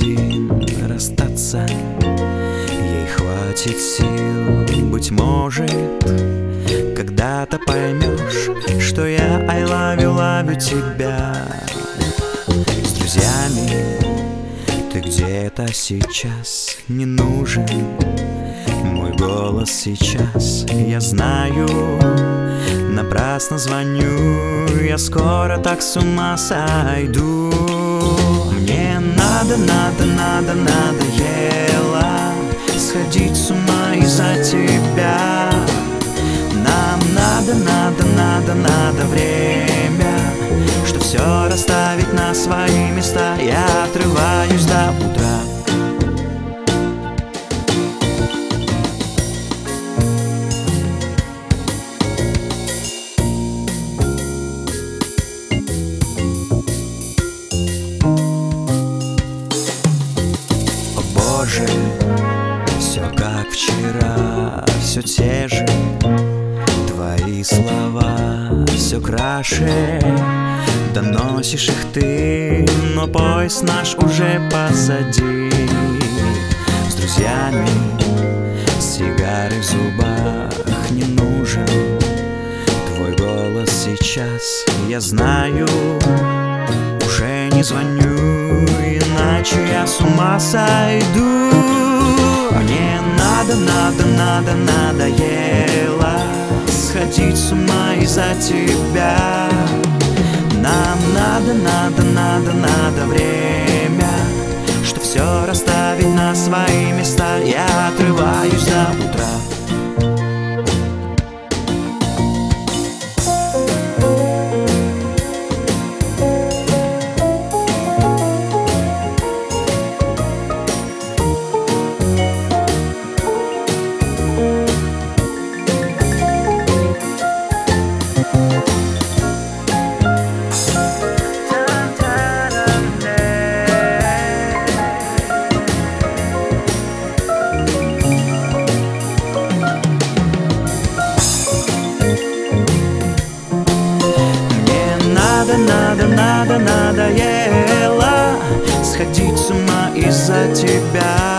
один расстаться. Ей хватит сил, быть может, когда-то поймешь, что я I love you тебя. С друзьями ты где-то сейчас не нужен. Мой голос сейчас, я знаю, напрасно звоню. Я скоро так с ума сойду. Мне надоело сходить с ума из-за тебя. Нам надо время, что все расставить на свои места. Я отрываюсь до утра. Боже, все как вчера, все те же твои слова, все краше доносишь их ты, но поезд наш уже позади. С друзьями сигары в зубах не нужен. Твой голос сейчас, я знаю, уже не звоню, иначе я с ума сойду. Мне надоело сходить с ума из-за тебя. Нам надо время, что все расставить на свои места. Я отрываюсь до утра. Надоело сходить с ума из-за тебя.